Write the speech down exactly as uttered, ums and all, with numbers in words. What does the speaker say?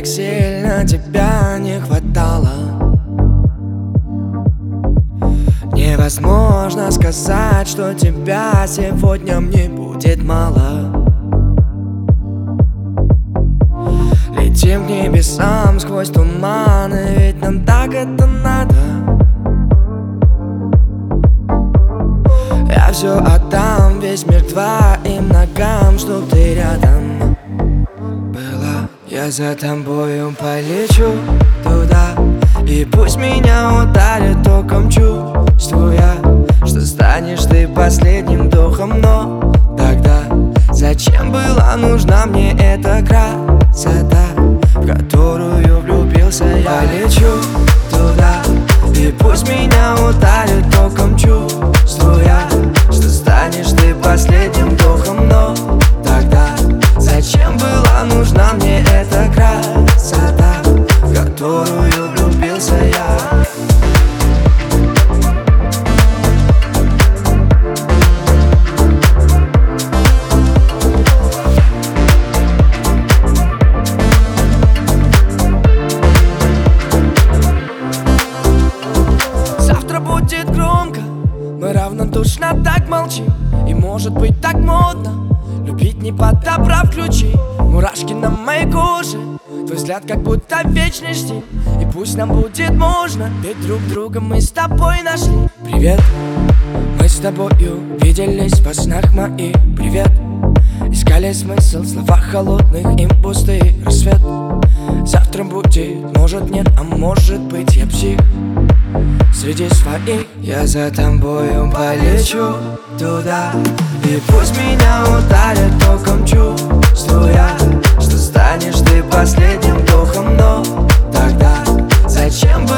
так сильно тебя не хватало. Невозможно сказать, что тебя сегодня мне будет мало. Летим к небесам сквозь туманы, ведь нам так это надо. Я все отдам, весь мир твоим ногам, чтоб ты рядом была. Я за тобою полечу туда, и пусть меня ударит током, чувствуя, что станешь ты последним вдохом. Но тогда зачем была нужна мне эта красота, в которую влюбился я? Полечу туда, и пусть меня ударит током, чувствуя, что станешь ты последним вдохом. Но тогда зачем была нужна мне эта красота, в которую влюбился я? Завтра будет громко, мы равнодушно так молчим. И может быть так модно любить, не подобрав ключи. Мурашки на моей коже, твой взгляд как будто вечный стиль. И пусть нам будет можно, ведь друг друга мы с тобой нашли. Привет, мы с тобою виделись во снах моих. Привет, искали смысл в словах холодных, им пустый рассвет. Завтра будет, может нет, а может быть я псих среди своих. Я за тобою полечу туда, и пусть меня ударит током, чувствуя, что станешь ты последним вдохом. Но тогда зачем